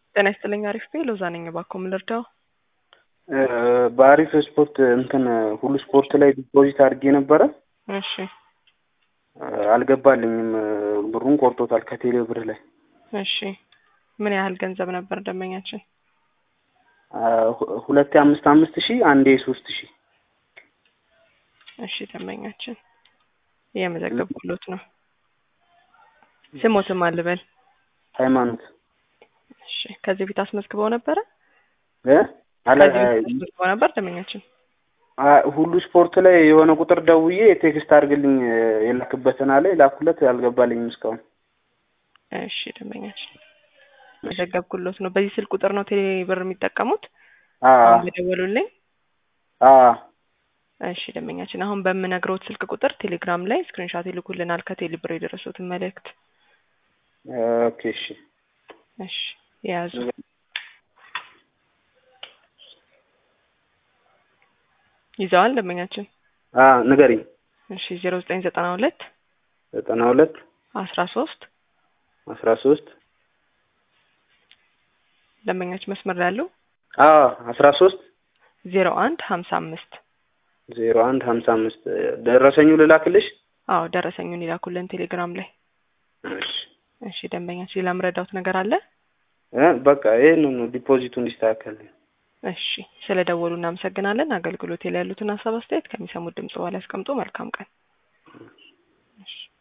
ጤና ይስጥልኝ። አሪፍ ቤ ሎዛ ነኝ። እባክዎ ምን ልርዳው? በአሪፍ ስፖርት ሁሉ ስፖርት ላይ ዲፖዚት አድርጌ ነበረ። እሺ አልገባልኝም። ብሩን ቆርጦታል ከቴሌ ብር ላይ። እሺ ምን ያህል ገንዘብ ነበር ደንበኛችን? 2500 አንዴ 3000። እሺ ደንበኛችን የመዘገብኩሎት ነው። ስሞትም አልበል። ሃይማኖት። እሺ ከዚህ በፊት አስመዝግበው ነበረ? አለ አስመዝግበው ነበር ደንበኛችን? ሁሉ ስፖርት ላይ የሆነ ቁጥር ደውዬ ቴክስት አድርግልኝ የላክበትን አለ ላኩለት፣ አልገባልኝም እስካሁን። እሺ ደንበኛችን የዘገብኩሎት ነው። በዚህ ስልክ ቁጥር ነው ቴሌ ብር የሚጠቀሙት? አሁን በደወሉልኝ? እሺ ደንበኛችን አሁን በምነግረውት ስልክ ቁጥር ቴሌግራም ላይ ስክሪንሾት ይልኩልናል ከቴሌ ብር የደረሱትን መልእክት። ኦኬ እሺ እሺ ያዙ። ይዘዋል ደንበኛችን? ንገሪኝ። እሺ 0992 92 13 ደንበኛችን መስመር ላይ ያለው 13 0155 ደረሰኙ ልላክልሽ? አዎ ደረሰኙን ይላኩልን ቴሌግራም ላይ። እሺ እሺ ደንበኛችን ሌላ ምረዳውት ነገር አለ? በቃ ይሄን ነው ዲፖዚቱ እንዲስተካከል። እሺ ስለደወሉ እናመሰግናለን። አገልግሎት ላይ ያሉትን ሀሳብ አስተያየት ከሚሰሙት ድምጽ በኋላ ያስቀምጡ። መልካም ቀን። እሺ